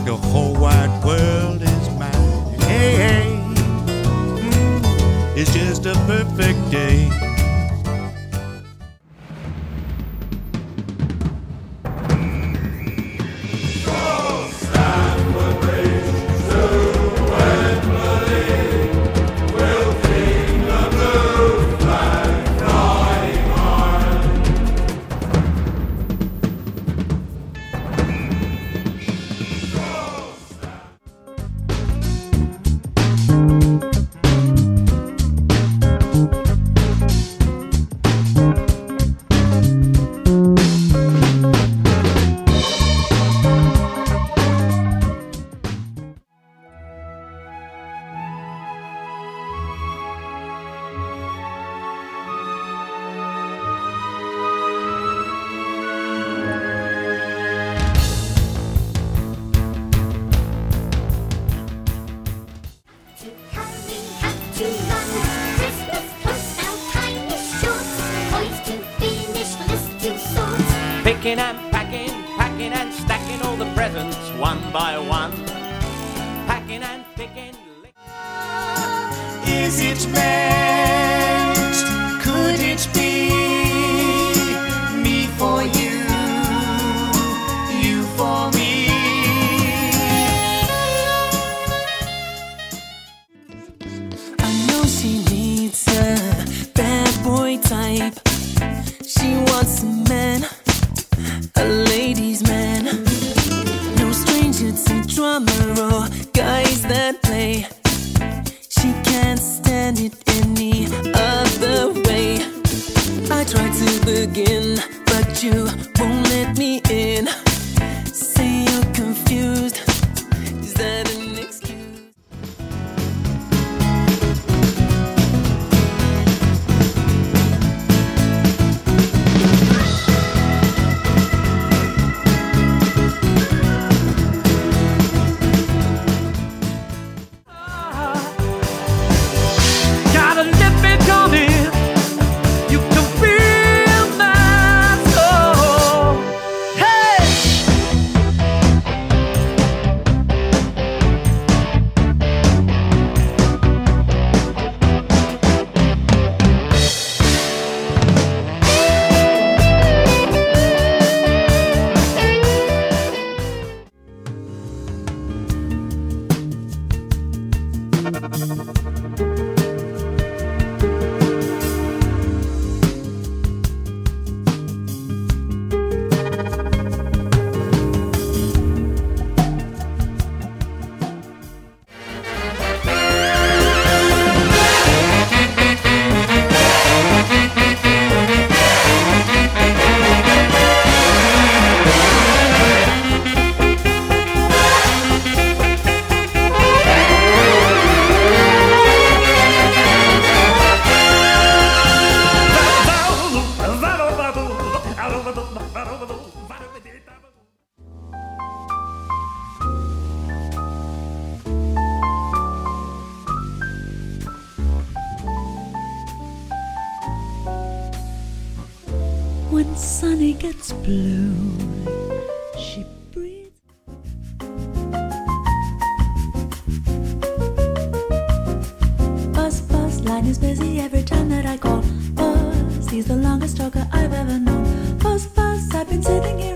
the whole wide world is mine. Hey, hey, it's just a perfect day. Picking and packing, packing and stacking all the presents one by one. Packing and picking. Is it meant? Could it be me for you, you for me? I know she needs a bad boy type. She wants a man, a ladies' man. No stranger to drama or guys that play. She can't stand it any other way. I tried to begin, but you won't let me in. Say you're confused, is that an excuse? Gotta let me come in. You can feel my soul. Hey! When Sunny gets blue, she breathes. Buzz, buzz, line is busy every time that I call. Buzz, he's the longest talker I've ever known. Buzz, buzz, I've been sitting here